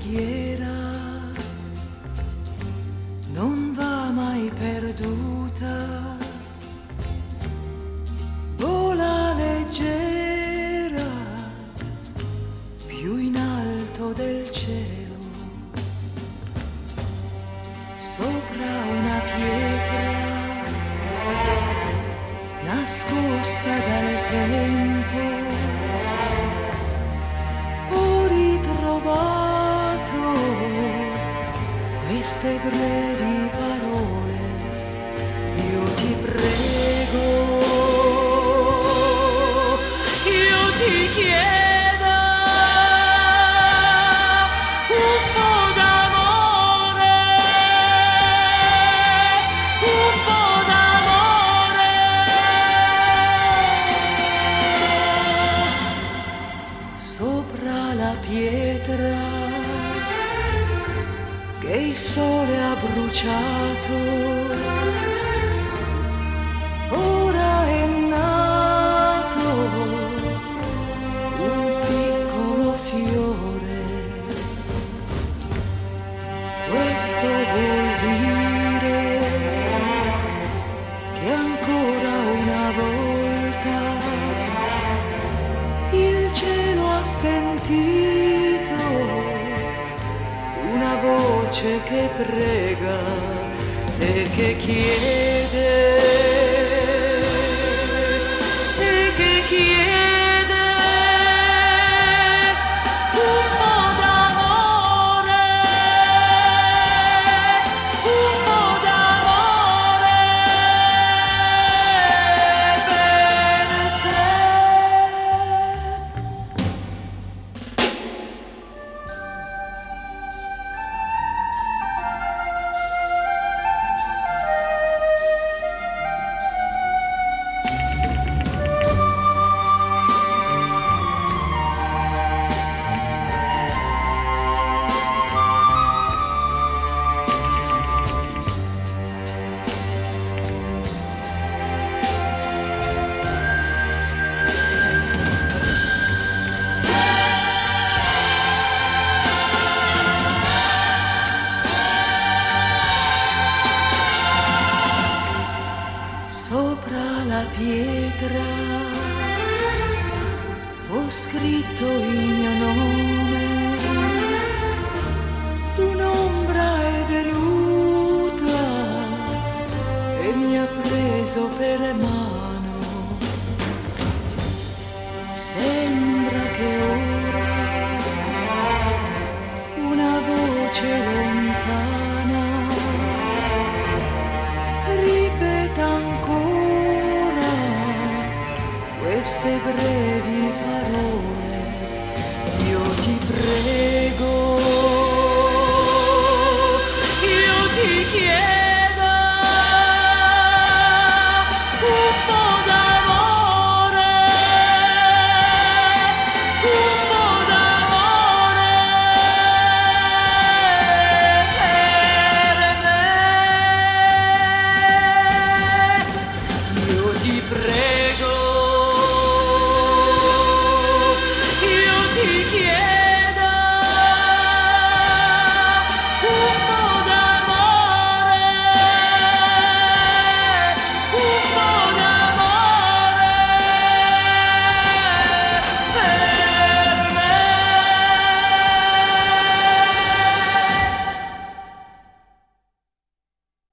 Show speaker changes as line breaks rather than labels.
preghiera non va mai perduta, vola leggera più in alto del cielo, sopra una pietra nascosta dal tempo. Ho ritrovato queste brevi parole, io ti prego, io ti chiedo un po' d'amore, un po' d'amore. Sopra la pietra che il sole ha bruciato, ora è nato un piccolo fiore. Questo vuol dire che ancora una volta il cielo ha sentito una voce che prega e che chiede, e che chiede un po' d'amore, un po' d'amore per sé. Sopra la pietra ho scritto il mio nome, un'ombra è venuta e mi ha preso per mano. Sembra che ora una voce lontana ripeta ancora queste brevi parole, io ti prego, io ti chiedo